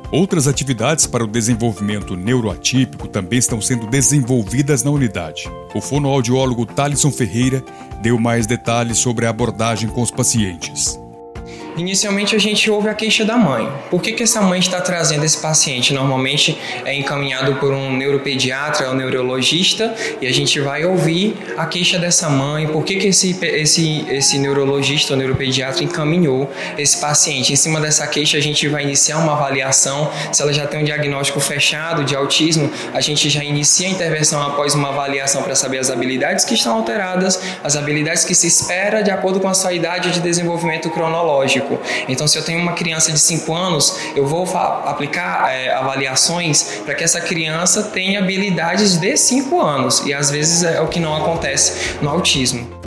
Outras atividades para o desenvolvimento neuroatípico também estão sendo desenvolvidas na unidade. O fonoaudiólogo Thalisson Ferreira deu mais detalhes sobre a abordagem com os pacientes. Inicialmente a gente ouve a queixa da mãe. Por que essa mãe está trazendo esse paciente? Normalmente é encaminhado por um neuropediatra ou neurologista e a gente vai ouvir a queixa dessa mãe, por que esse neurologista ou neuropediatra encaminhou esse paciente. Em cima dessa queixa a gente vai iniciar uma avaliação. Se ela já tem um diagnóstico fechado de autismo, a gente já inicia a intervenção após uma avaliação para saber as habilidades que estão alteradas, as habilidades que se espera de acordo com a sua idade de desenvolvimento cronológico. Então, se eu tenho uma criança de 5 anos, eu vou aplicar avaliações para que essa criança tenha habilidades de 5 anos. E às vezes é o que não acontece no autismo.